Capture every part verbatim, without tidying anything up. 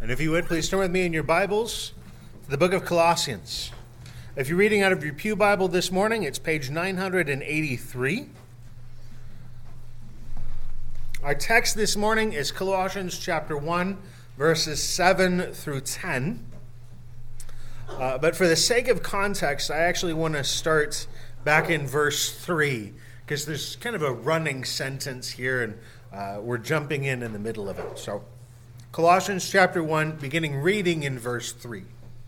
And if you would, please turn with me in your Bibles to the book of Colossians. If you're reading out of your pew Bible this morning, it's page nine hundred eighty-three. Our text this morning is Colossians chapter one, verses seven through ten. Uh, but for the sake of context, I actually want to start back in verse three, because there's kind of a running sentence here, and uh, we're jumping in in the middle of it. So, Colossians chapter one, beginning reading in verse three.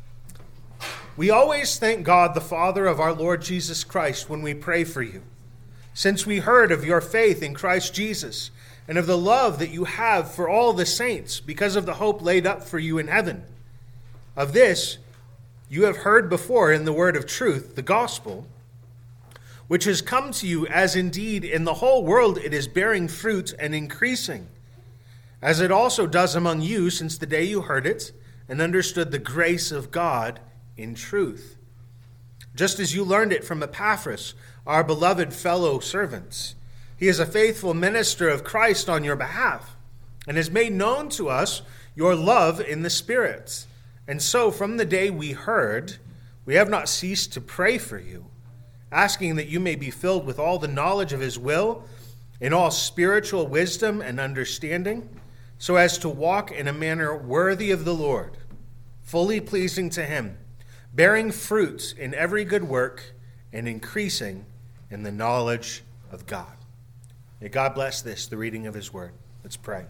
We always thank God, the Father of our Lord Jesus Christ, when we pray for you, since we heard of your faith in Christ Jesus and of the love that you have for all the saints because of the hope laid up for you in heaven. Of this you have heard before in the word of truth, the gospel, which has come to you, as indeed in the whole world it is bearing fruit and increasing, as it also does among you since the day you heard it and understood the grace of God in truth. Just as you learned it from Epaphras, our beloved fellow servants. He is a faithful minister of Christ on your behalf, and has made known to us your love in the Spirit. And so from the day we heard, we have not ceased to pray for you, asking that you may be filled with all the knowledge of his will, in all spiritual wisdom and understanding, so as to walk in a manner worthy of the Lord, fully pleasing to him, bearing fruit in every good work and increasing in the knowledge of God. May God bless this, the reading of his word. Let's pray.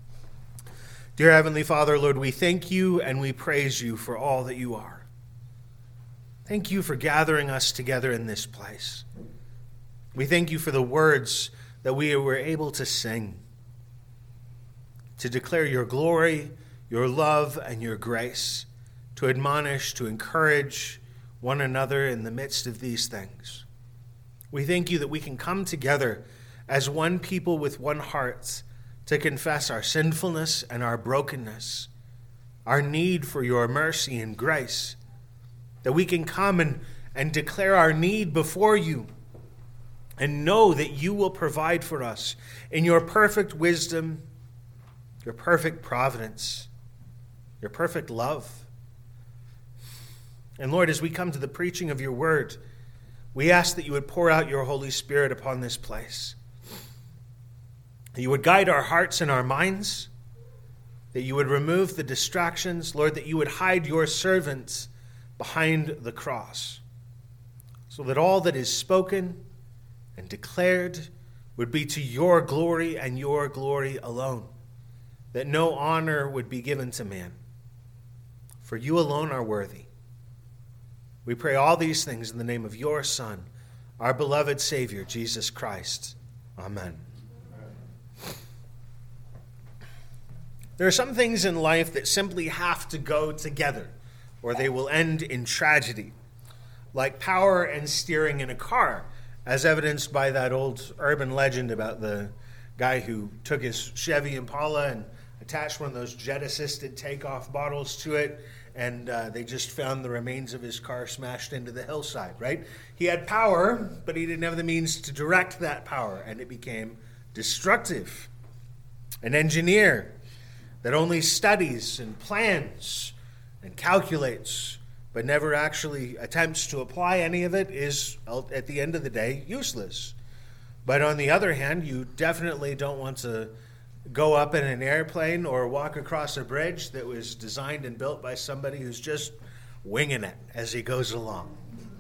Dear Heavenly Father, Lord, we thank you and we praise you for all that you are. Thank you for gathering us together in this place. We thank you for the words that we were able to sing, to declare your glory, your love, and your grace, to admonish, to encourage one another in the midst of these things. We thank you that we can come together as one people with one heart to confess our sinfulness and our brokenness, our need for your mercy and grace, that we can come and, and declare our need before you and know that you will provide for us in your perfect wisdom, your perfect providence, your perfect love. And Lord, as we come to the preaching of your word, we ask that you would pour out your Holy Spirit upon this place, that you would guide our hearts and our minds, that you would remove the distractions, Lord, that you would hide your servants behind the cross, so that all that is spoken and declared would be to your glory and your glory alone, that no honor would be given to man, for you alone are worthy. We pray all these things in the name of your Son, our beloved Savior, Jesus Christ. Amen. There are some things in life that simply have to go together, or they will end in tragedy, like power and steering in a car, as evidenced by that old urban legend about the guy who took his Chevy Impala and attached one of those jet-assisted takeoff bottles to it, and uh, they just found the remains of his car smashed into the hillside, right? He had power, but he didn't have the means to direct that power, and it became destructive. An engineer that only studies and plans and calculates, but never actually attempts to apply any of it, is, at the end of the day, useless. But on the other hand, you definitely don't want to go up in an airplane or walk across a bridge that was designed and built by somebody who's just winging it as he goes along.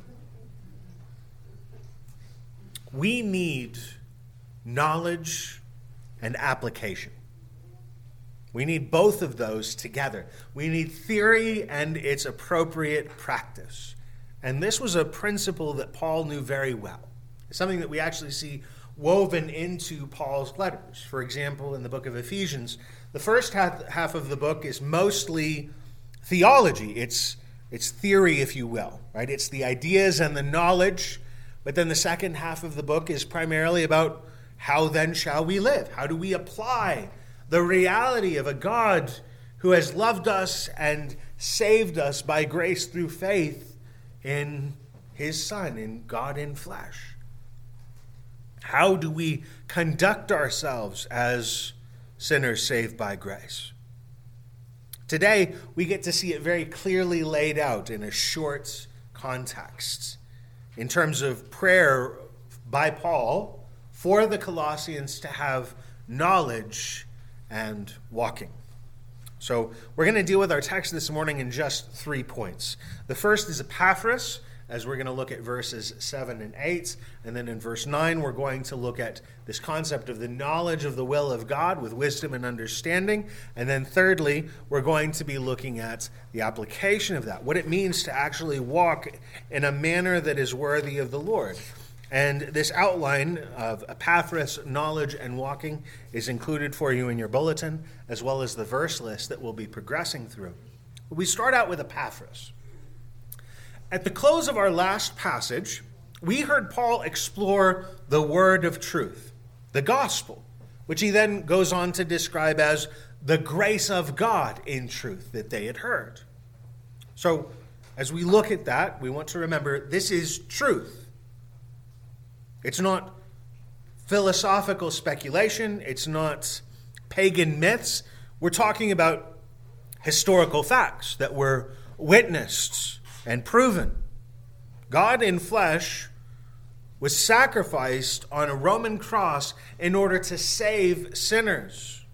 We need knowledge and application. We need both of those together. We need theory and its appropriate practice. And this was a principle that Paul knew very well. It's something that we actually see woven into Paul's letters. For example, in the book of Ephesians, the first half, half of the book is mostly theology. It's, it's theory, if you will, right? It's the ideas and the knowledge. But then the second half of the book is primarily about how then shall we live? How do we apply the reality of a God who has loved us and saved us by grace through faith in his Son, in God in flesh? How do we conduct ourselves as sinners saved by grace? Today, we get to see it very clearly laid out in a short context in terms of prayer by Paul for the Colossians to have knowledge and walking. So we're going to deal with our text this morning in just three points. The first is Epaphras, as we're going to look at verses seven and eight. And then in verse nine, we're going to look at this concept of the knowledge of the will of God with wisdom and understanding. And then thirdly, we're going to be looking at the application of that, what it means to actually walk in a manner that is worthy of the Lord. And this outline of Epaphras, knowledge, and walking is included for you in your bulletin, as well as the verse list that we'll be progressing through. We start out with Epaphras. At the close of our last passage, we heard Paul explore the word of truth, the gospel, which he then goes on to describe as the grace of God in truth that they had heard. So, as we look at that, we want to remember this is truth. It's not philosophical speculation. It's not pagan myths. We're talking about historical facts that were witnessed and proven. God in flesh was sacrificed on a Roman cross in order to save sinners.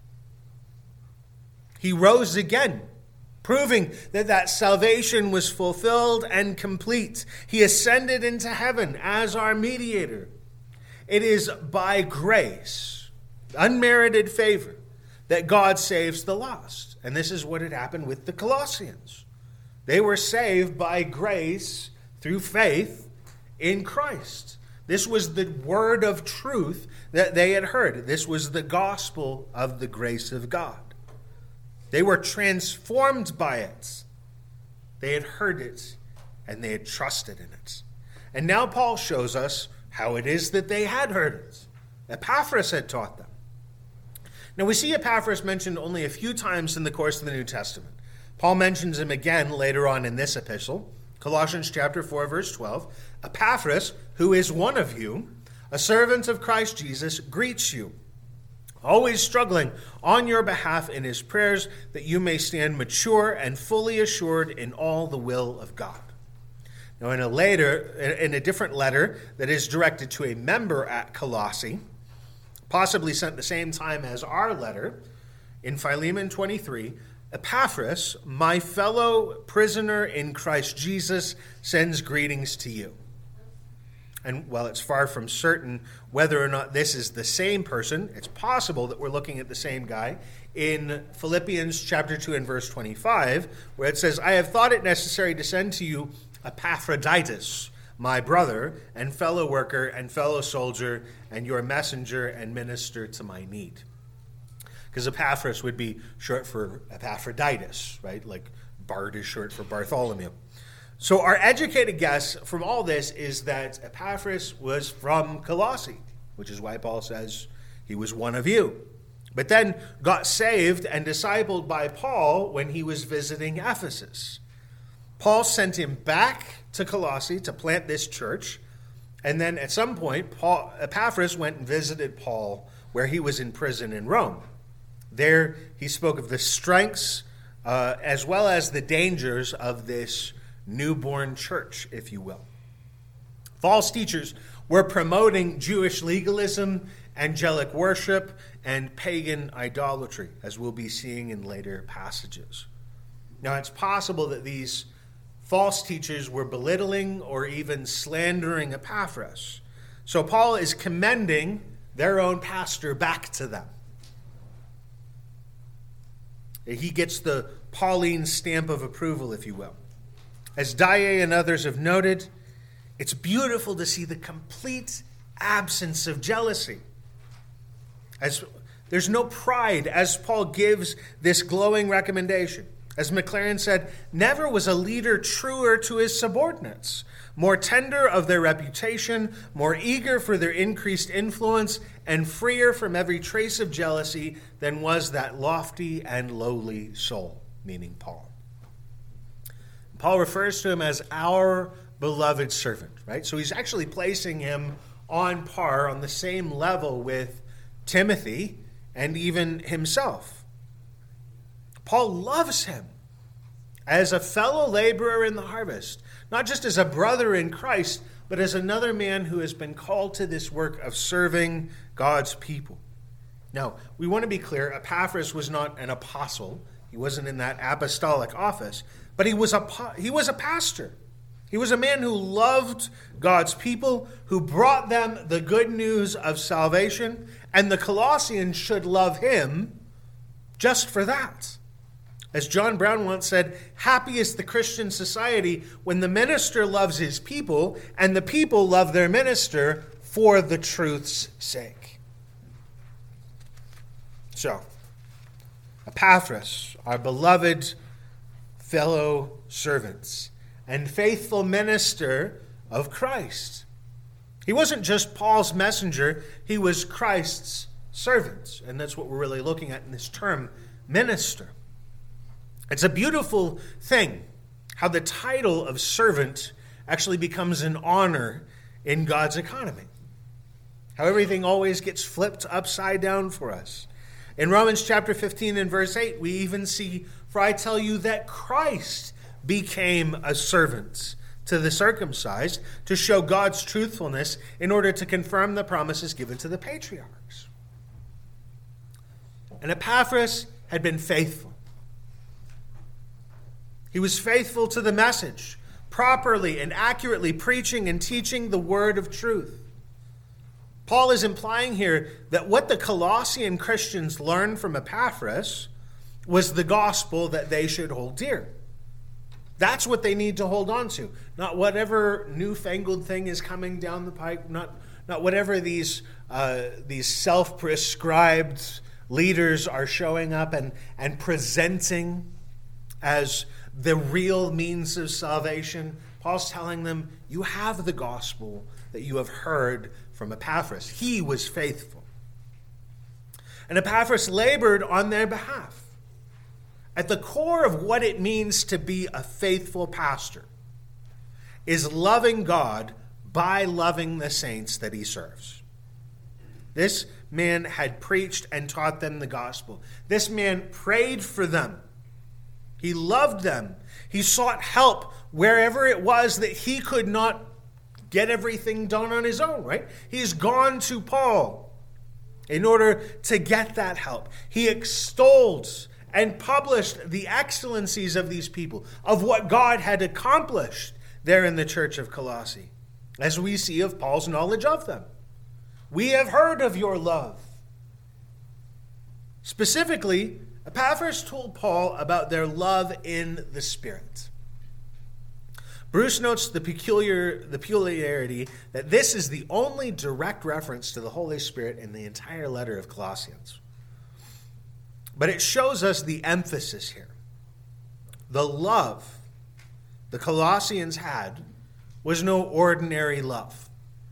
He rose again, proving that that salvation was fulfilled and complete. He ascended into heaven as our mediator. It is by grace, unmerited favor, that God saves the lost. And this is what had happened with the Colossians. They were saved by grace through faith in Christ. This was the word of truth that they had heard. This was the gospel of the grace of God. They were transformed by it. They had heard it, and they had trusted in it. And now Paul shows us how it is that they had heard it. Epaphras had taught them. Now we see Epaphras mentioned only a few times in the course of the New Testament. Paul mentions him again later on in this epistle, Colossians chapter four, verse twelve. Epaphras, who is one of you, a servant of Christ Jesus, greets you, always struggling on your behalf in his prayers, that you may stand mature and fully assured in all the will of God. Now, in a later, in a different letter that is directed to a member at Colossae, possibly sent the same time as our letter, in Philemon twenty-three, Epaphras, my fellow prisoner in Christ Jesus, sends greetings to you. And while it's far from certain whether or not this is the same person, it's possible that we're looking at the same guy. In Philippians chapter two and verse twenty-five, where it says, I have thought it necessary to send to you Epaphroditus, my brother and fellow worker and fellow soldier, and your messenger and minister to my need. Because Epaphras would be short for Epaphroditus, right? Like Bart is short for Bartholomew. So our educated guess from all this is that Epaphras was from Colossae, which is why Paul says he was one of you. But then got saved and discipled by Paul when he was visiting Ephesus. Paul sent him back to Colossae to plant this church. And then at some point, Paul, Epaphras went and visited Paul where he was in prison in Rome. There he spoke of the strengths uh, as well as the dangers of this newborn church, if you will. False teachers were promoting Jewish legalism, angelic worship, and pagan idolatry, as we'll be seeing in later passages. Now, it's possible that these false teachers were belittling or even slandering Epaphras. So Paul is commending their own pastor back to them. He gets the Pauline stamp of approval, if you will. As Dye and others have noted, it's beautiful to see the complete absence of jealousy. As there's no pride as Paul gives this glowing recommendation. As McLaren said, never was a leader truer to his subordinates, more tender of their reputation, more eager for their increased influence, and freer from every trace of jealousy than was that lofty and lowly soul, meaning Paul. Paul refers to him as our beloved servant, right? So he's actually placing him on par, on the same level with Timothy and even himself. Paul loves him as a fellow laborer in the harvest, not just as a brother in Christ, but as another man who has been called to this work of serving God's people. Now, we want to be clear, Epaphras was not an apostle. He wasn't in that apostolic office, but he was a, he was a pastor. He was a man who loved God's people, who brought them the good news of salvation, and the Colossians should love him just for that. As John Brown once said, happy is the Christian society when the minister loves his people and the people love their minister for the truth's sake. So, Epaphras, our beloved fellow servants and faithful minister of Christ. He wasn't just Paul's messenger, he was Christ's servant. And that's what we're really looking at in this term, minister. It's a beautiful thing how the title of servant actually becomes an honor in God's economy. How everything always gets flipped upside down for us. In Romans chapter fifteen and verse eight, we even see, for I tell you that Christ became a servant to the circumcised to show God's truthfulness in order to confirm the promises given to the patriarchs. And Epaphras had been faithful. He was faithful to the message, properly and accurately preaching and teaching the word of truth. Paul is implying here that what the Colossian Christians learned from Epaphras was the gospel that they should hold dear. That's what they need to hold on to, not whatever newfangled thing is coming down the pike, not, not whatever these, uh, these self-prescribed leaders are showing up and, and presenting as the real means of salvation. Paul's telling them, you have the gospel that you have heard from Epaphras. He was faithful. And Epaphras labored on their behalf. At the core of what it means to be a faithful pastor is loving God by loving the saints that he serves. This man had preached and taught them the gospel. This man prayed for them. He loved them. He sought help wherever it was that he could not get everything done on his own, right? He's gone to Paul in order to get that help. He extolled and published the excellencies of these people, of what God had accomplished there in the church of Colossae, as we see of Paul's knowledge of them. We have heard of your love. Specifically, Epaphras told Paul about their love in the Spirit. Bruce notes the peculiar the peculiarity that this is the only direct reference to the Holy Spirit in the entire letter of Colossians. But it shows us the emphasis here. The love the Colossians had was no ordinary love.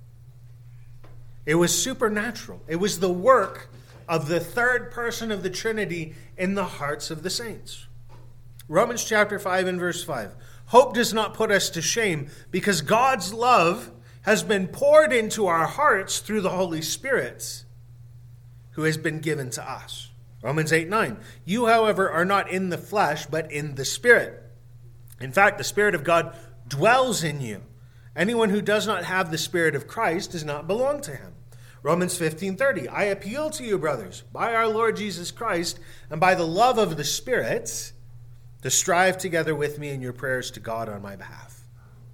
It was supernatural. It was the work of the third person of the Trinity in the hearts of the saints. Romans chapter five and verse five. Hope does not put us to shame because God's love has been poured into our hearts through the Holy Spirit who has been given to us. Romans eight nine. You, however, are not in the flesh, but in the Spirit. In fact, the Spirit of God dwells in you. Anyone who does not have the Spirit of Christ does not belong to him. Romans fifteen thirty. I appeal to you, brothers, by our Lord Jesus Christ and by the love of the Spirit, to strive together with me in your prayers to God on my behalf.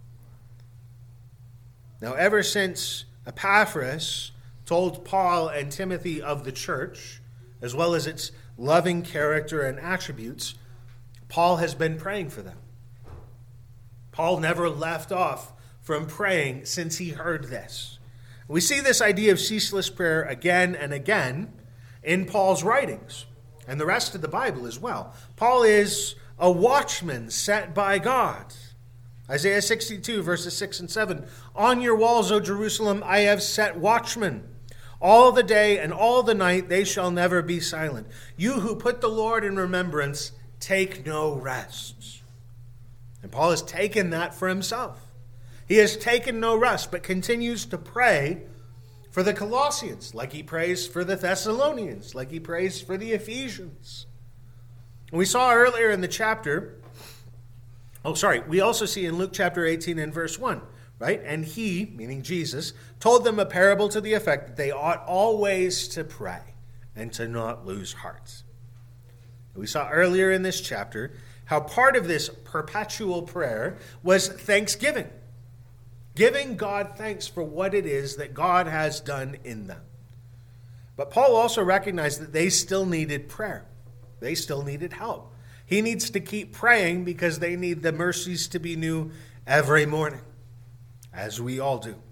Now, ever since Epaphras told Paul and Timothy of the church, as well as its loving character and attributes, Paul has been praying for them. Paul never left off from praying since he heard this. We see this idea of ceaseless prayer again and again in Paul's writings and the rest of the Bible as well. Paul is a watchman set by God. Isaiah sixty-two, verses six and seven. On your walls, O Jerusalem, I have set watchmen. All the day and all the night they shall never be silent. You who put the Lord in remembrance, take no rest. And Paul has taken that for himself. He has taken no rest, but continues to pray for the Colossians, like he prays for the Thessalonians, like he prays for the Ephesians. We saw earlier in the chapter, oh, sorry, we also see in Luke chapter eighteen and verse one, right? And he, meaning Jesus, told them a parable to the effect that they ought always to pray and to not lose heart. We saw earlier in this chapter how part of this perpetual prayer was thanksgiving, giving God thanks for what it is that God has done in them. But Paul also recognized that they still needed prayer. They still needed help. He needs to keep praying because they need the mercies to be new every morning, as we all do.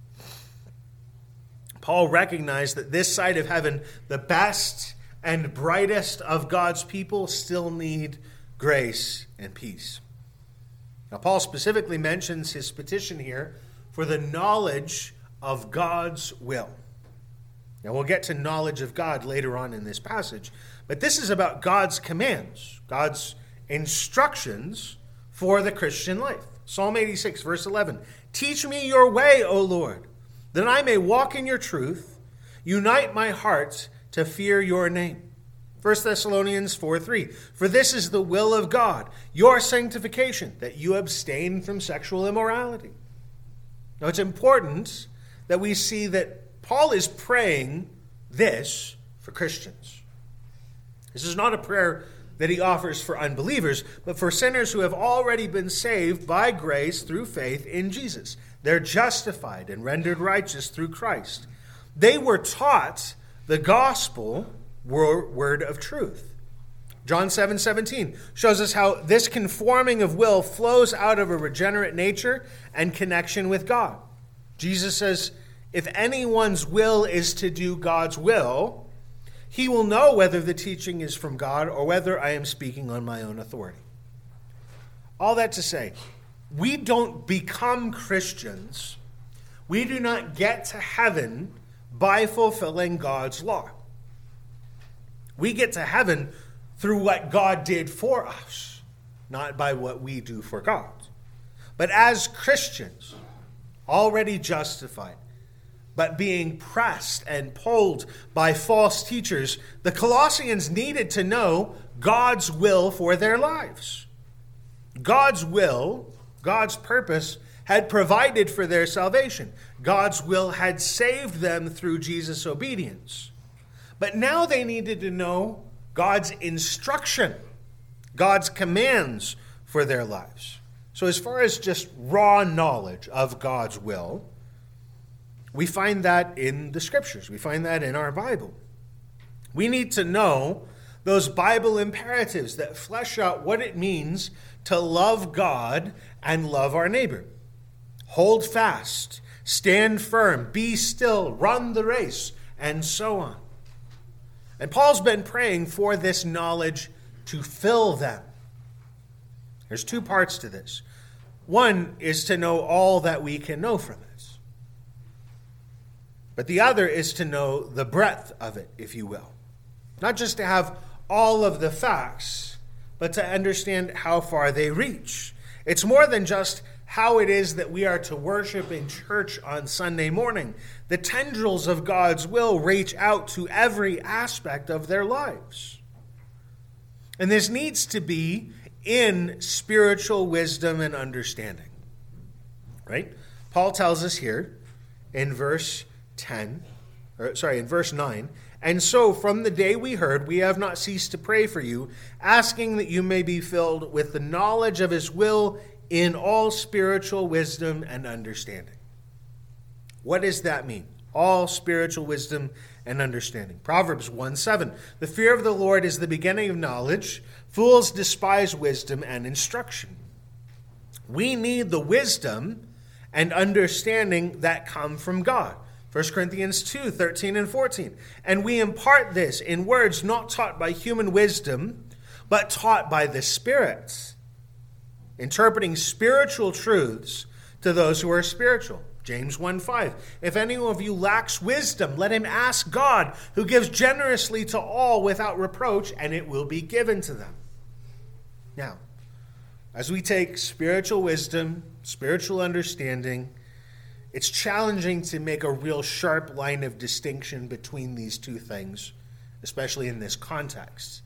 Paul recognized that this side of heaven, the best and brightest of God's people, still need grace and peace. Now, Paul specifically mentions his petition here for the knowledge of God's will. Now, we'll get to knowledge of God later on in this passage, but this is about God's commands, God's instructions for the Christian life. Psalm eighty-six, verse eleven, "Teach me your way, O Lord, that I may walk in your truth. Unite my heart to fear your name." First Thessalonians four three, "For this is the will of God, your sanctification, that you abstain from sexual immorality." Now, it's important that we see that Paul is praying this for Christians. This is not a prayer that he offers for unbelievers, but for sinners who have already been saved by grace through faith in Jesus. They're justified and rendered righteous through Christ. They were taught the gospel word of truth. John seven seventeen shows us how this conforming of will flows out of a regenerate nature and connection with God. Jesus says, if anyone's will is to do God's will, he will know whether the teaching is from God or whether I am speaking on my own authority. All that to say, we don't become Christians. We do not get to heaven by fulfilling God's law. We get to heaven through what God did for us, not by what we do for God. But as Christians, already justified, but being pressed and pulled by false teachers, the Colossians needed to know God's will for their lives. God's will, God's purpose, had provided for their salvation. God's will had saved them through Jesus' obedience. But now they needed to know God's instruction, God's commands for their lives. So as far as just raw knowledge of God's will, we find that in the Scriptures. We find that in our Bible. We need to know those Bible imperatives that flesh out what it means to love God and love our neighbor. Hold fast, stand firm, be still, run the race, and so on. And Paul's been praying for this knowledge to fill them. There's two parts to this. One is to know all that we can know from it. But the other is to know the breadth of it, if you will. Not just to have all of the facts, but to understand how far they reach. It's more than just how it is that we are to worship in church on Sunday morning. The tendrils of God's will reach out to every aspect of their lives. And this needs to be in spiritual wisdom and understanding. Right? Paul tells us here in verse ten, or sorry, in verse nine, "And so from the day we heard, we have not ceased to pray for you, asking that you may be filled with the knowledge of his will in all spiritual wisdom and understanding." What does that mean? All spiritual wisdom and understanding. Proverbs one seven, "The fear of the Lord is the beginning of knowledge. Fools despise wisdom and instruction." We need the wisdom and understanding that come from God. First Corinthians two thirteen and fourteen. "And we impart this in words not taught by human wisdom, but taught by the Spirit, interpreting spiritual truths to those who are spiritual." James one five. "If any of you lacks wisdom, let him ask God, who gives generously to all without reproach, and it will be given to them." Now, as we take spiritual wisdom, spiritual understanding, it's challenging to make a real sharp line of distinction between these two things, especially in this context.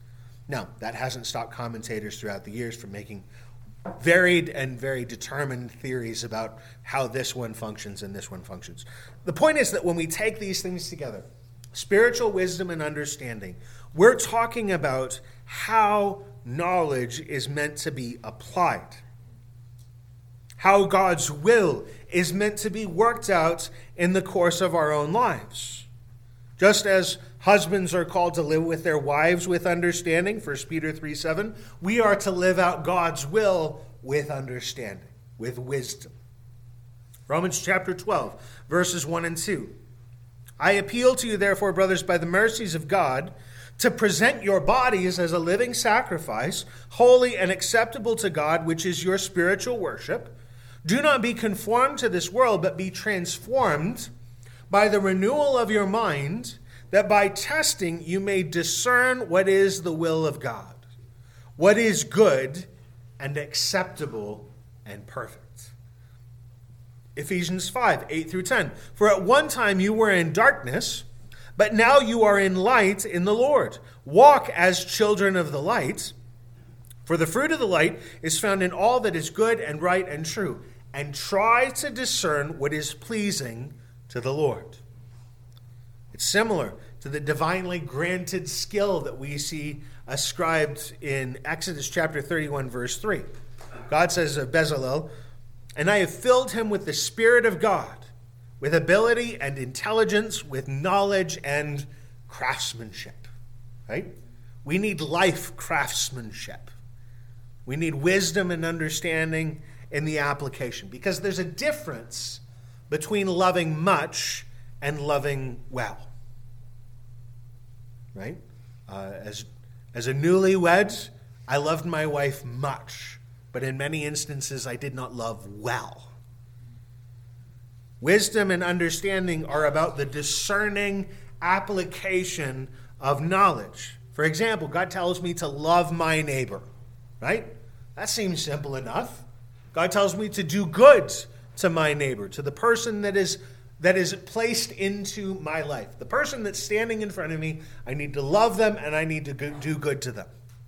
Now, that hasn't stopped commentators throughout the years from making varied and very determined theories about how this one functions and this one functions. The point is that when we take these things together, spiritual wisdom and understanding, we're talking about how knowledge is meant to be applied, how God's will is meant to be worked out in the course of our own lives. Just as husbands are called to live with their wives with understanding, First Peter three seven, we are to live out God's will with understanding, with wisdom. Romans chapter twelve, verses one and two. I appeal to you, therefore, brothers, by the mercies of God, to present your bodies as a living sacrifice, holy and acceptable to God, which is your spiritual worship. Do not be conformed to this world, but be transformed by the renewal of your mind, that by testing you may discern what is the will of God, what is good and acceptable and perfect. Ephesians five, eight through ten. For at one time you were in darkness, but now you are in light in the Lord. Walk as children of the light, for the fruit of the light is found in all that is good and right and true, and try to discern what is pleasing to the Lord. It's similar to the divinely granted skill that we see ascribed in Exodus chapter thirty-one, verse three. God says of Bezalel, and I have filled him with the Spirit of God, with ability and intelligence, with knowledge and craftsmanship. Right? We need life craftsmanship. We need wisdom and understanding in the application, because there's a difference between loving much and loving well. Right? Uh, as, as a newlywed, I loved my wife much, but in many instances I did not love well. Wisdom and understanding are about the discerning application of knowledge. For example, God tells me to love my neighbor, right? That seems simple enough. God tells me to do good to my neighbor, to the person that is that is placed into my life. The person that's standing in front of me, I need to love them and I need to do good to them.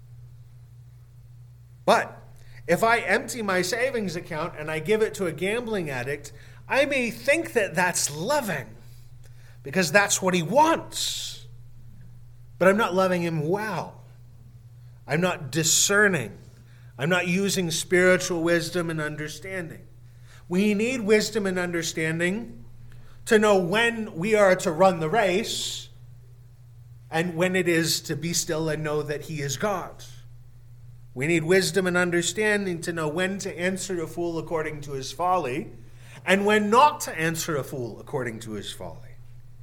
But if I empty my savings account and I give it to a gambling addict, I may think that that's loving because that's what he wants. But I'm not loving him well. I'm not discerning. I'm not using spiritual wisdom and understanding. We need wisdom and understanding to know when we are to run the race and when it is to be still and know that he is God. We need wisdom and understanding to know when to answer a fool according to his folly and when not to answer a fool according to his folly.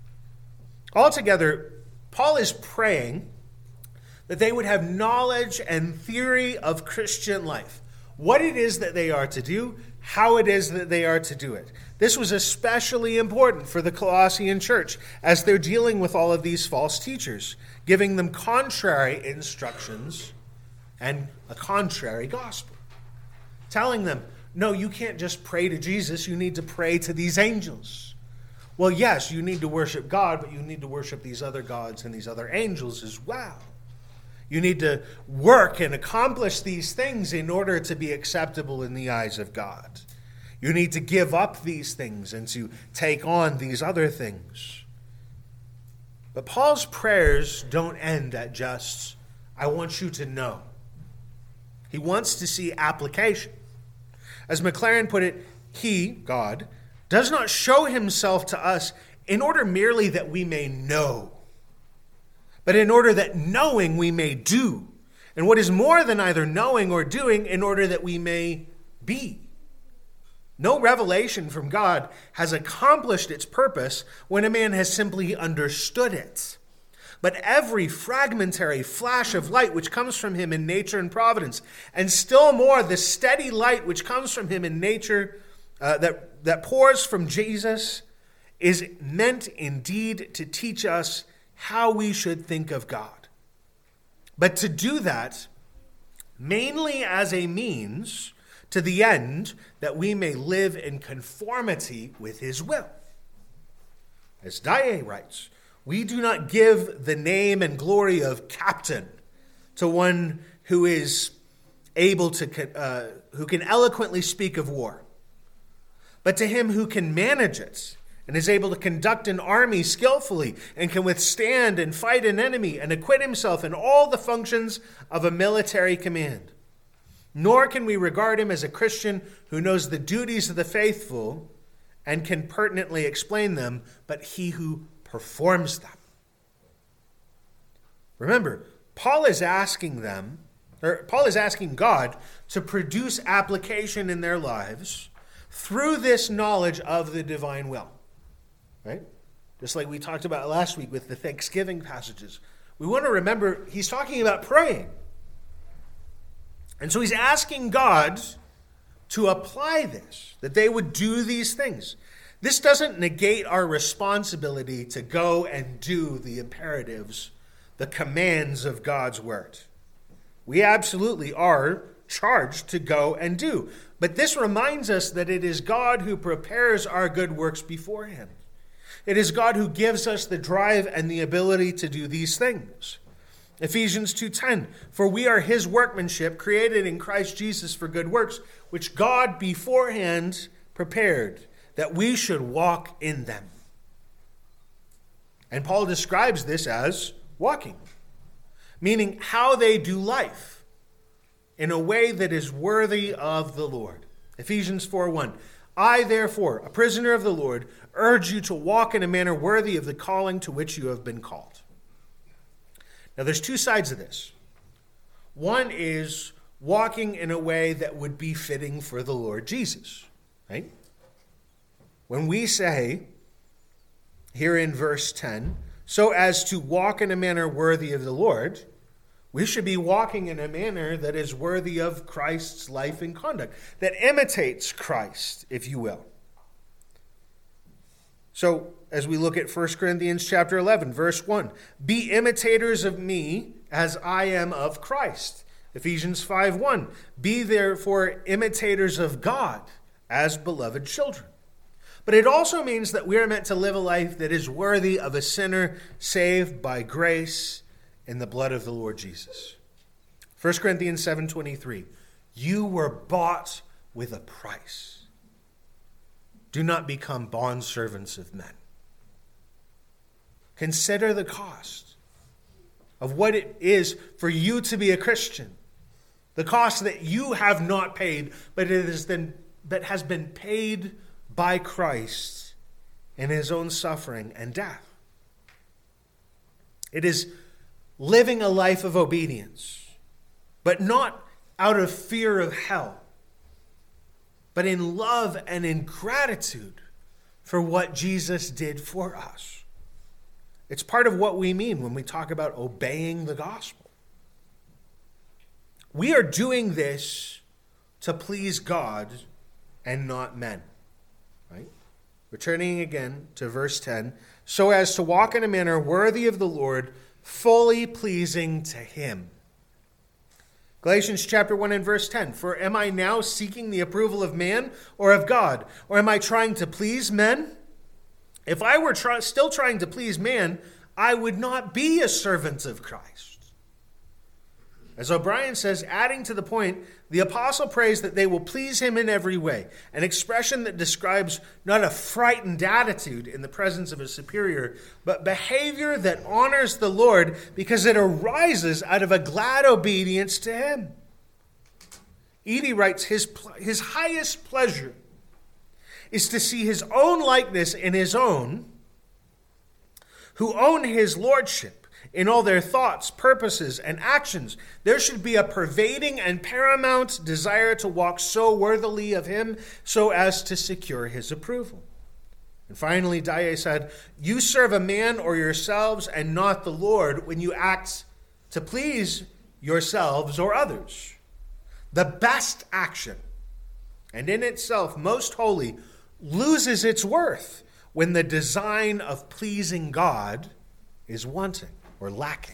Altogether, Paul is praying that they would have knowledge and theory of Christian life, what it is that they are to do, how it is that they are to do it. This was especially important for the Colossian church as they're dealing with all of these false teachers, giving them contrary instructions and a contrary gospel. Telling them, no, you can't just pray to Jesus, you need to pray to these angels. Well, yes, you need to worship God, but you need to worship these other gods and these other angels as well. You need to work and accomplish these things in order to be acceptable in the eyes of God. You need to give up these things and to take on these other things. But Paul's prayers don't end at just, I want you to know. He wants to see application. As McLaren put it, he, God, does not show himself to us in order merely that we may know, but in order that knowing we may do. And what is more than either knowing or doing, in order that we may be. No revelation from God has accomplished its purpose when a man has simply understood it. But every fragmentary flash of light which comes from him in nature and providence, and still more the steady light which comes from him in nature uh, that, that pours from Jesus, is meant indeed to teach us how we should think of God. But to do that mainly as a means to the end that we may live in conformity with his will. As Daae writes, we do not give the name and glory of captain to one who is able to, uh, who can eloquently speak of war, but to him who can manage it and is able to conduct an army skillfully and can withstand and fight an enemy and acquit himself in all the functions of a military command. Nor can we regard him as a Christian who knows the duties of the faithful and can pertinently explain them, but he who performs them. Remember, Paul is asking them, or Paul is asking God to produce application in their lives through this knowledge of the divine will. Right? Just like we talked about last week with the Thanksgiving passages. We want to remember he's talking about praying. And so he's asking God to apply this, that they would do these things. This doesn't negate our responsibility to go and do the imperatives, the commands of God's word. We absolutely are charged to go and do. But this reminds us that it is God who prepares our good works beforehand. It is God who gives us the drive and the ability to do these things. Ephesians two ten, for we are his workmanship, created in Christ Jesus for good works, which God beforehand prepared, that we should walk in them. And Paul describes this as walking, meaning how they do life in a way that is worthy of the Lord. Ephesians four one, I therefore, a prisoner of the Lord, urge you to walk in a manner worthy of the calling to which you have been called. Now there's two sides of this. One is walking in a way that would be fitting for the Lord Jesus, right? When we say here in verse ten, so as to walk in a manner worthy of the Lord, we should be walking in a manner that is worthy of Christ's life and conduct, that imitates Christ, if you will. So, as we look at First Corinthians chapter eleven, verse one, be imitators of me as I am of Christ. Ephesians five one, be therefore imitators of God as beloved children. But it also means that we are meant to live a life that is worthy of a sinner saved by grace in the blood of the Lord Jesus. First Corinthians seven twenty-three, you were bought with a price. Do not become bondservants of men. Consider the cost of what it is for you to be a Christian. The cost that you have not paid, but it is then, but has been paid by Christ in his own suffering and death. It is living a life of obedience, but not out of fear of hell, but in love and in gratitude for what Jesus did for us. It's part of what we mean when we talk about obeying the gospel. We are doing this to please God and not men. Right? Returning again to verse ten, so as to walk in a manner worthy of the Lord, fully pleasing to him. Galatians chapter one and verse ten, for am I now seeking the approval of man or of God? Or am I trying to please men? If I were try- still trying to please man, I would not be a servant of Christ. As O'Brien says, adding to the point, the apostle prays that they will please him in every way, an expression that describes not a frightened attitude in the presence of a superior, but behavior that honors the Lord because it arises out of a glad obedience to him. Edie writes, his, his highest pleasure is to see his own likeness in his own, who own his lordship. In all their thoughts, purposes, and actions, there should be a pervading and paramount desire to walk so worthily of him so as to secure his approval. And finally, Dye said, you serve a man or yourselves and not the Lord when you act to please yourselves or others. The best action, and in itself most holy, loses its worth when the design of pleasing God is wanting or lacking.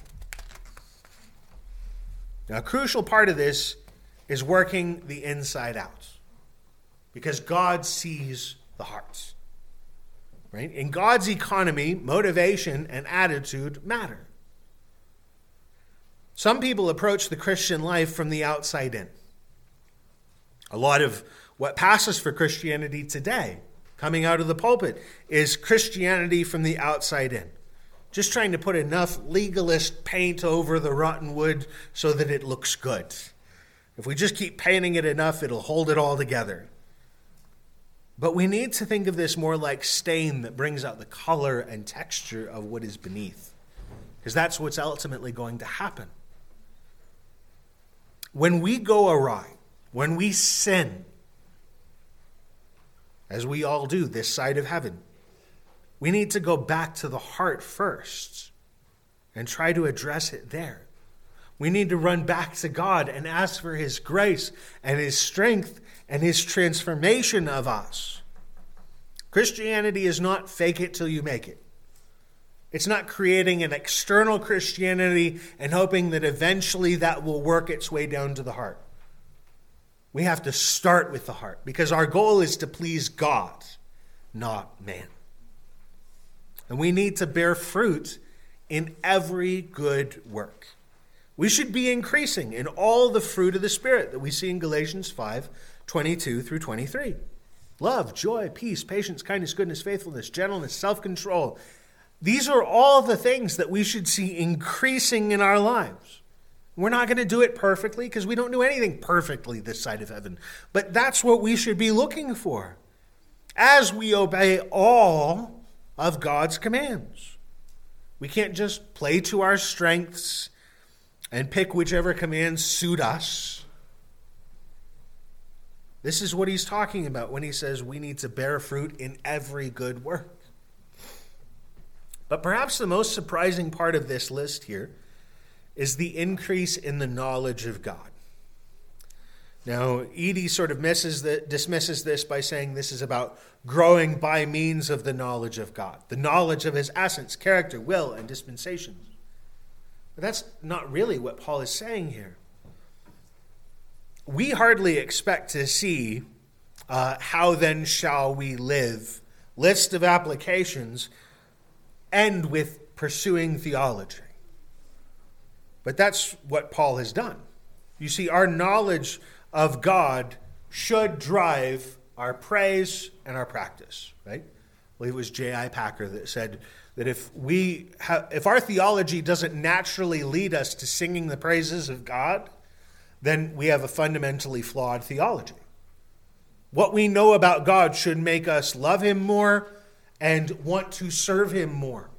Now, a crucial part of this is working the inside out, because God sees the hearts. Right? In God's economy, motivation and attitude matter. Some people approach the Christian life from the outside in. A lot of what passes for Christianity today, coming out of the pulpit, is Christianity from the outside in. Just trying to put enough legalist paint over the rotten wood so that it looks good. If we just keep painting it enough, it'll hold it all together. But we need to think of this more like stain that brings out the color and texture of what is beneath. Because that's what's ultimately going to happen. When we go awry, when we sin, as we all do this side of heaven, we need to go back to the heart first and try to address it there. We need to run back to God and ask for His grace and His strength and His transformation of us. Christianity is not fake it till you make it. It's not creating an external Christianity and hoping that eventually that will work its way down to the heart. We have to start with the heart because our goal is to please God, not man. And we need to bear fruit in every good work. We should be increasing in all the fruit of the Spirit that we see in Galatians five, twenty-two through twenty-three. Love, joy, peace, patience, kindness, goodness, faithfulness, gentleness, self-control. These are all the things that we should see increasing in our lives. We're not going to do it perfectly because we don't do anything perfectly this side of heaven. But that's what we should be looking for as we obey all of God's commands. We can't just play to our strengths and pick whichever commands suit us. This is what he's talking about when he says we need to bear fruit in every good work. But perhaps the most surprising part of this list here is the increase in the knowledge of God. Now, Edie sort of misses the, dismisses this by saying this is about growing by means of the knowledge of God, the knowledge of His essence, character, will, and dispensations. But that's not really what Paul is saying here. We hardly expect to see uh, how then shall we live, list of applications, end with pursuing theology. But that's what Paul has done. You see, our knowledge of God should drive our praise and our practice, right? I believe it was J I Packer that said that if we have, if our theology doesn't naturally lead us to singing the praises of God, then we have a fundamentally flawed theology. What we know about God should make us love Him more and want to serve Him more.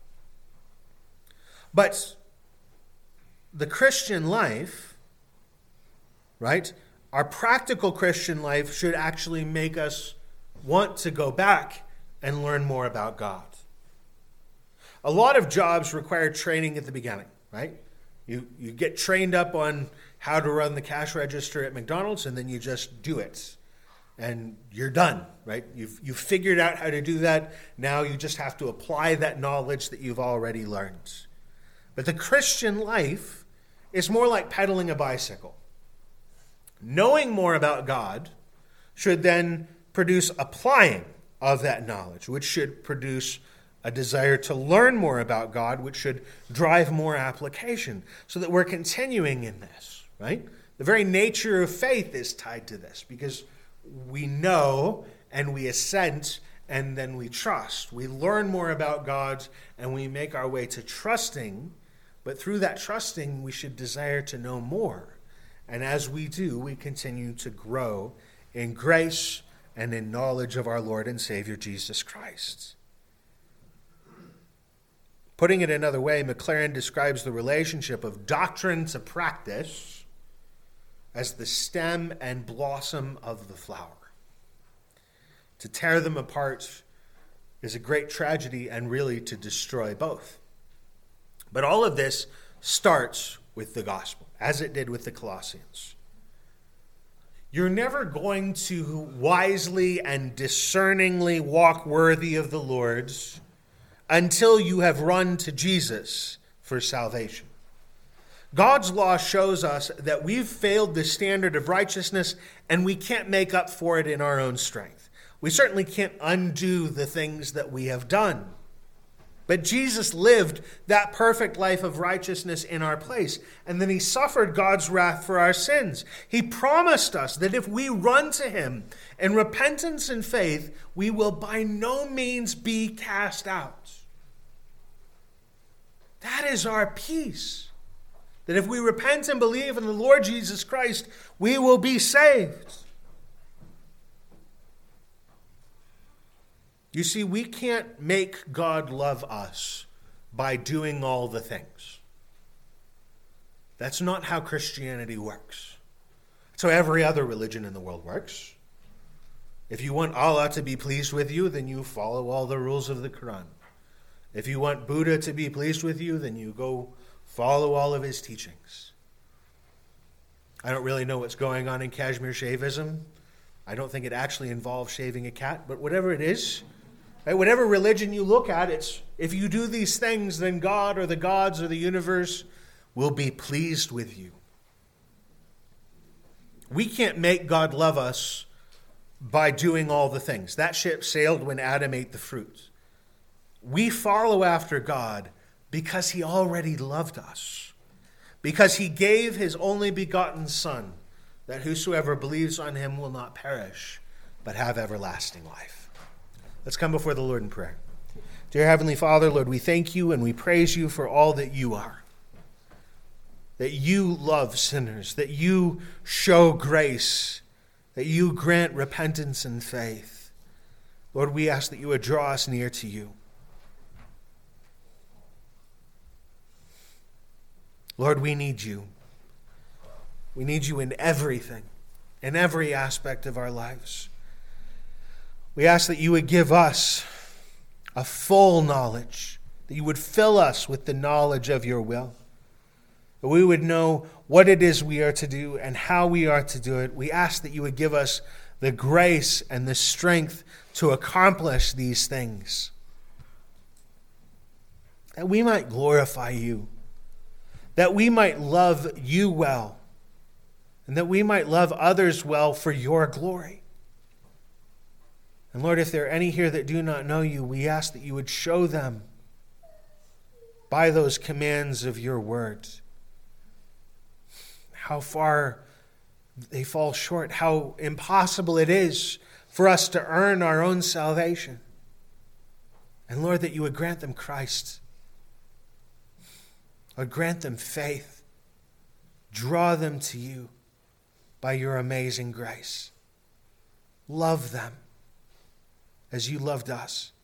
But the Christian life, right, our practical Christian life should actually make us want to go back and learn more about God. A lot of jobs require training at the beginning, right? You you get trained up on how to run the cash register at McDonald's, and then you just do it. And you're done, right? You've, you've figured out how to do that. Now you just have to apply that knowledge that you've already learned. But the Christian life is more like pedaling a bicycle. Knowing more about God should then produce applying of that knowledge, which should produce a desire to learn more about God, which should drive more application, so that we're continuing in this, right? The very nature of faith is tied to this, because we know and we assent and then we trust. We learn more about God and we make our way to trusting, but through that trusting, we should desire to know more. And as we do, we continue to grow in grace and in knowledge of our Lord and Savior Jesus Christ. Putting it another way, McLaren describes the relationship of doctrine to practice as the stem and blossom of the flower. To tear them apart is a great tragedy, and really to destroy both. But all of this starts with the gospel, as it did with the Colossians. You're never going to wisely and discerningly walk worthy of the Lord's until you have run to Jesus for salvation. God's law shows us that we've failed the standard of righteousness and we can't make up for it in our own strength. We certainly can't undo the things that we have done. But Jesus lived that perfect life of righteousness in our place. And then he suffered God's wrath for our sins. He promised us that if we run to him in repentance and faith, we will by no means be cast out. That is our peace. That if we repent and believe in the Lord Jesus Christ, we will be saved. You see, we can't make God love us by doing all the things. That's not how Christianity works. So every other religion in the world works. If you want Allah to be pleased with you, then you follow all the rules of the Quran. If you want Buddha to be pleased with you, then you go follow all of his teachings. I don't really know what's going on in Kashmir shavism. I don't think it actually involves shaving a cat, but whatever it is, right, whatever religion you look at, it's if you do these things, then God or the gods or the universe will be pleased with you. We can't make God love us by doing all the things. That ship sailed when Adam ate the fruit. We follow after God because he already loved us. Because he gave his only begotten Son, that whosoever believes on him will not perish, but have everlasting life. Let's come before the Lord in prayer. Dear Heavenly Father, Lord, we thank you and we praise you for all that you are. That you love sinners, that you show grace, that you grant repentance and faith. Lord, we ask that you would draw us near to you. Lord, we need you. We need you in everything, in every aspect of our lives. We ask that you would give us a full knowledge, that you would fill us with the knowledge of your will, that we would know what it is we are to do and how we are to do it. We ask that you would give us the grace and the strength to accomplish these things, that we might glorify you, that we might love you well, and that we might love others well for your glory. And Lord, if there are any here that do not know you, we ask that you would show them by those commands of your word how far they fall short, how impossible it is for us to earn our own salvation. And Lord, that you would grant them Christ. Lord, grant them faith. Draw them to you by your amazing grace. Love them as you loved us.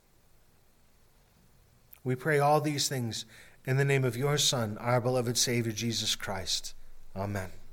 We pray all these things in the name of your Son, our beloved Savior, Jesus Christ. Amen.